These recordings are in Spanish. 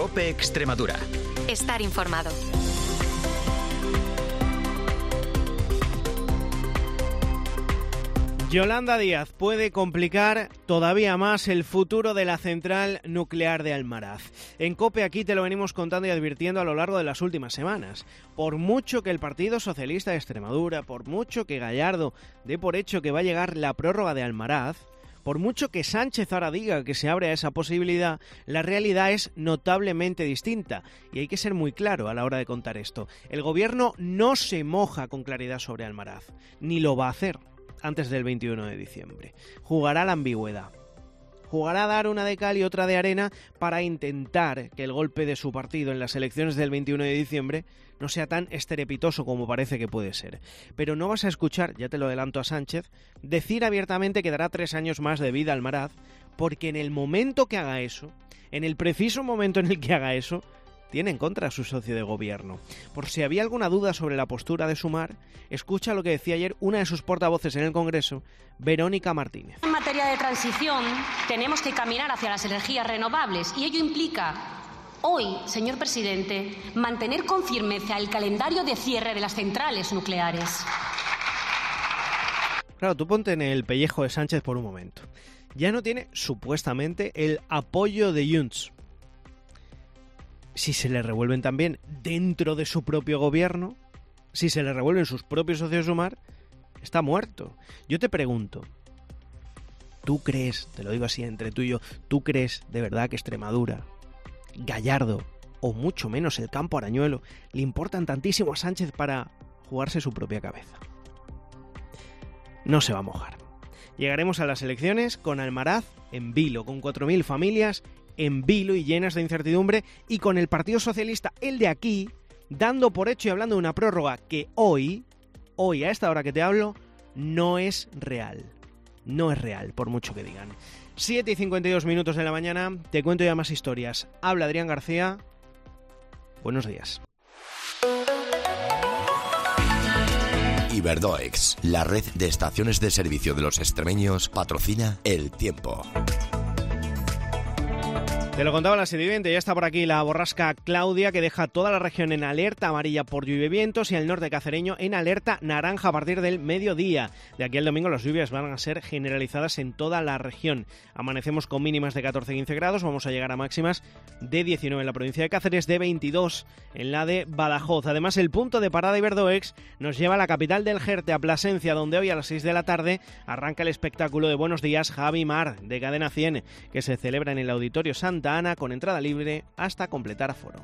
COPE Extremadura. Estar informado. Yolanda Díaz puede complicar todavía más el futuro de la central nuclear de Almaraz. En COPE aquí te lo venimos contando y advirtiendo a lo largo de las últimas semanas. Por mucho que el Partido Socialista de Extremadura, por mucho que Gallardo dé por hecho que va a llegar la prórroga de Almaraz, por mucho que Sánchez ahora diga que se abre a esa posibilidad, la realidad es notablemente distinta. Y hay que ser muy claro a la hora de contar esto. El gobierno no se moja con claridad sobre Almaraz, ni lo va a hacer antes del 21 de diciembre. Jugará la ambigüedad. Jugará a dar una de cal y otra de arena para intentar que el golpe de su partido en las elecciones del 21 de diciembre no sea tan estrepitoso como parece que puede ser. Pero no vas a escuchar, ya te lo adelanto a Sánchez, decir abiertamente que dará 3 años más de vida a Almaraz, porque en el momento que haga eso, en el preciso momento en el que haga eso, tiene en contra a su socio de gobierno. Por si había alguna duda sobre la postura de Sumar, escucha lo que decía ayer una de sus portavoces en el Congreso, Verónica Martínez. En materia de transición tenemos que caminar hacia las energías renovables y ello implica hoy, señor presidente, mantener con firmeza el calendario de cierre de las centrales nucleares. Claro, tú ponte en el pellejo de Sánchez por un momento. Ya no tiene, supuestamente, el apoyo de Junts. Si se le revuelven también dentro de su propio gobierno, si se le revuelven sus propios socios Sumar, está muerto. Yo te pregunto, ¿tú crees, te lo digo así entre tú y yo, ¿tú crees de verdad que Extremadura, Gallardo o mucho menos el campo Arañuelo le importan tantísimo a Sánchez para jugarse su propia cabeza? No se va a mojar. Llegaremos a las elecciones con Almaraz en vilo, con 4.000 familias en vilo y llenas de incertidumbre, y con el Partido Socialista, el de aquí, dando por hecho y hablando de una prórroga que hoy, a esta hora que te hablo, no es real. No es real, por mucho que digan. 7:52 de la mañana, te cuento ya más historias. Habla Adrián García. Buenos días. Iberdoex, la red de estaciones de servicio de los extremeños, patrocina El Tiempo. Te lo contaba la 7:20, ya está por aquí la borrasca Claudia, que deja toda la región en alerta amarilla por lluvia y vientos y el norte cacereño en alerta naranja a partir del mediodía. De aquí al domingo las lluvias van a ser generalizadas en toda la región. Amanecemos con mínimas de 14-15 grados, vamos a llegar a máximas de 19 en la provincia de Cáceres, de 22 en la de Badajoz. Además, el punto de parada Iberdoex nos lleva a la capital del Jerte, a Plasencia, donde hoy a las 6 de la tarde arranca el espectáculo de Buenos Días Javi Mar, de Cadena 100, que se celebra en el Auditorio Santa Ana con entrada libre hasta completar aforo.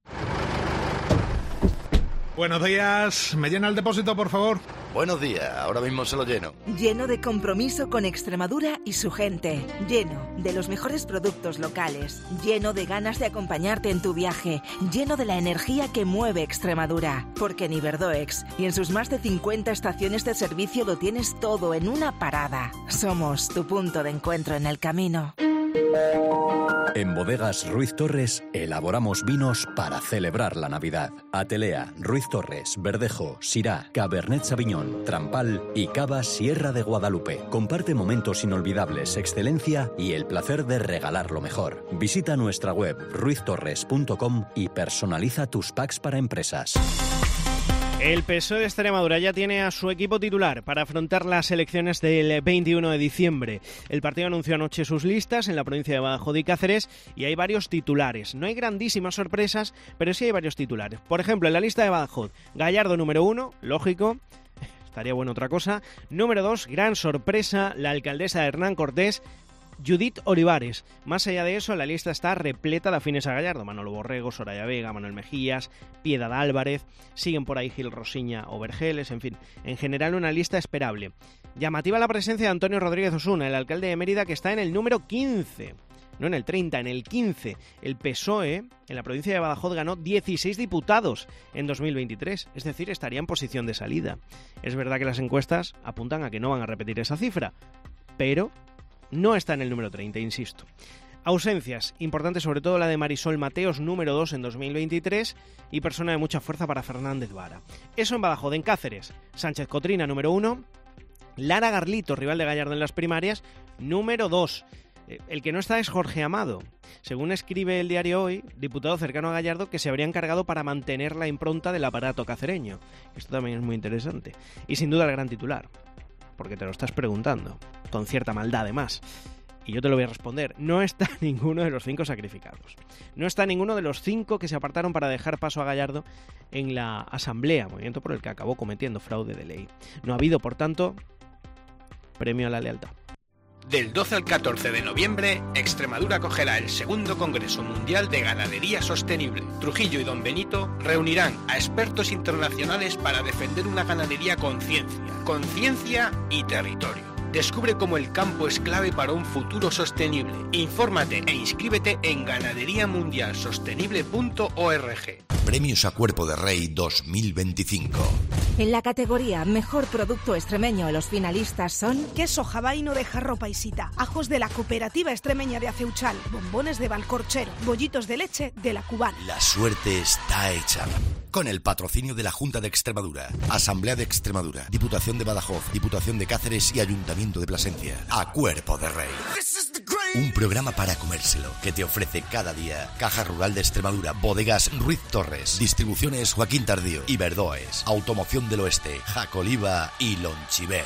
Buenos días, ¿me llena el depósito, por favor? Buenos días, ahora mismo se lo lleno. Lleno de compromiso con Extremadura y su gente. Lleno de los mejores productos locales. Lleno de ganas de acompañarte en tu viaje. Lleno de la energía que mueve Extremadura. Porque en Iberdoex y en sus más de 50 estaciones de servicio lo tienes todo en una parada. Somos tu punto de encuentro en el camino. En Bodegas Ruiz Torres elaboramos vinos para celebrar la Navidad. Atelea, Ruiz Torres, Verdejo, Syrah, Cabernet Sauvignon, Trampal y Cava Sierra de Guadalupe. Comparte momentos inolvidables, excelencia y el placer de regalar lo mejor. Visita nuestra web ruiztorres.com y personaliza tus packs para empresas. El PSOE de Extremadura ya tiene a su equipo titular para afrontar las elecciones del 21 de diciembre. El partido anunció anoche sus listas en la provincia de Badajoz y Cáceres y hay varios titulares. No hay grandísimas sorpresas, pero sí hay varios titulares. Por ejemplo, en la lista de Badajoz, Gallardo número 1, lógico, estaría bueno otra cosa. Número 2, gran sorpresa, la alcaldesa de Hernán Cortés, Judith Olivares. Más allá de eso, la lista está repleta de afines a Gallardo. Manolo Borrego, Soraya Vega, Manuel Mejías, Piedad Álvarez, siguen por ahí Gil Rosiña o Vergeles, en fin, en general una lista esperable. Llamativa la presencia de Antonio Rodríguez Osuna, el alcalde de Mérida, que está en el número 15. No en el 30, en el 15. El PSOE en la provincia de Badajoz ganó 16 diputados en 2023, es decir, estaría en posición de salida. Es verdad que las encuestas apuntan a que no van a repetir esa cifra, pero no está en el número 30, insisto. Ausencias, importante sobre todo la de Marisol Mateos, número 2 en 2023, y persona de mucha fuerza para Fernández Vara. Eso en Badajoz. En Cáceres, Sánchez Cotrina, número 1, Lara Garlito, rival de Gallardo en las primarias, número 2. El que no está es Jorge Amado. Según escribe el diario Hoy, diputado cercano a Gallardo, que se habría encargado para mantener la impronta del aparato cacereño. Esto también es muy interesante. Y sin duda el gran titular, porque te lo estás preguntando, con cierta maldad además. Y yo te lo voy a responder. No está ninguno de los 5 sacrificados. No está ninguno de los 5 que se apartaron para dejar paso a Gallardo en la Asamblea, movimiento por el que acabó cometiendo fraude de ley. No ha habido, por tanto, premio a la lealtad. Del 12 al 14 de noviembre, Extremadura acogerá el segundo Congreso Mundial de Ganadería Sostenible. Trujillo y Don Benito reunirán a expertos internacionales para defender una ganadería con ciencia y territorio. Descubre cómo el campo es clave para un futuro sostenible. Infórmate e inscríbete en ganaderiamundialsostenible.org. Premios a Cuerpo de Rey 2025. En la categoría Mejor Producto Extremeño, los finalistas son queso jabaino de Jarro Paisita, ajos de la Cooperativa Extremeña de Aceuchal, bombones de Valcorchero, bollitos de leche de la Cubana. La suerte está hecha. Con el patrocinio de la Junta de Extremadura, Asamblea de Extremadura, Diputación de Badajoz, Diputación de Cáceres y Ayuntamiento de Plasencia. A Cuerpo de Rey. Un programa para comérselo que te ofrece cada día Caja Rural de Extremadura, Bodegas Ruiz Torres, Distribuciones Joaquín Tardío, Iberdoes, Automoción del Oeste, Jacoliva y Lonchiver.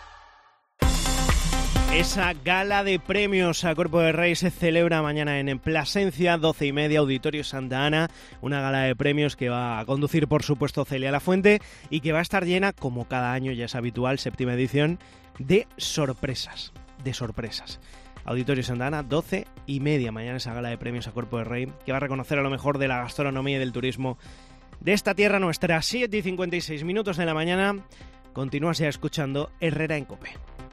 Esa gala de premios a Cuerpo de Rey se celebra mañana en Plasencia, 12:30, Auditorio Santa Ana. Una gala de premios que va a conducir, por supuesto, Celia Lafuente y que va a estar llena, como cada año ya es habitual, 7ª edición, de sorpresas. Auditorio Santa Ana, 12:30, mañana esa gala de premios a Cuerpo de Rey, que va a reconocer a lo mejor de la gastronomía y del turismo de esta tierra nuestra. 7:56 de la mañana, continúas ya escuchando Herrera en COPE.